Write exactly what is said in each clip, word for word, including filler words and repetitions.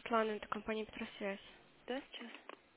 Светлана, это компания Петросвязь. Да, сейчас?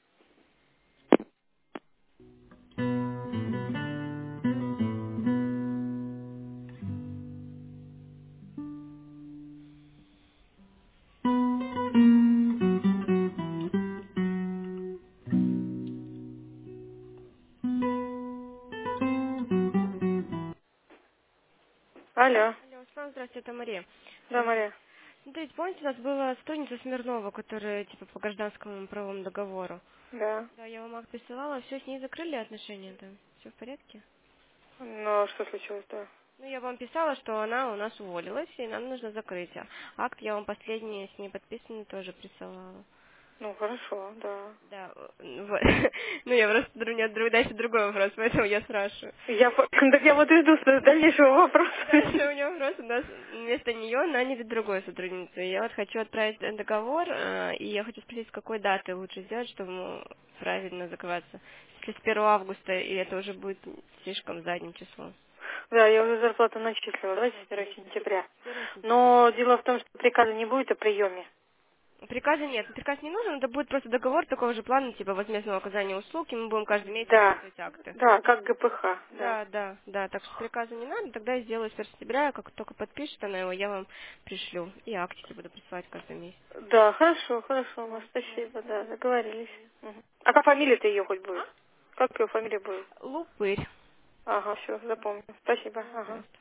Алло. Алло, Светлана, здравствуйте, это Мария. Да, Мария. Смотрите, помните, у нас была сотрудница Смирнова, которая типа по гражданскому правовому договору? Да. Да, я вам акт присылала, все, с ней закрыли отношения, да? Все в порядке? Ну, что случилось, да? Ну, я вам писала, что она у нас уволилась, и нам нужно закрыть. А акт я вам последний с ней подписанный тоже присылала. Ну, хорошо, да. Да, э, вот. Ну, я просто, у меня друг- дальше другой вопрос, поэтому я спрашиваю. Я, по- так я вот иду с дальнейшего вопроса. Дальше у него вопрос, у нас вместо нее наняли другую сотрудницу. И я вот хочу отправить договор, э, и я хочу спросить, с какой даты лучше сделать, чтобы ему правильно закрываться. Если с первого августа, и это уже будет слишком задним числом. Да, я уже зарплату начислила, давайте с первого сентября. первого сентября. Но дело в том, что приказа не будет о приеме. Приказа нет, приказ не нужен, это будет просто договор такого же плана, типа возмездного оказания услуг, и мы будем каждый месяц Да, подписывать акты. да, как ГПХ, да. Да, да, да, так что приказа не надо, тогда я сделаю с первого сентября, как только подпишет она его, я вам пришлю. И актики буду присылать каждый месяц. Да, хорошо, хорошо, Да, Маш, да, спасибо, да, да. договорились. Мгм. А как фамилия-то ее хоть будет? Как ее фамилия будет? Лупырь. Ага, все, запомню. Спасибо, Да, ага. пожалуйста.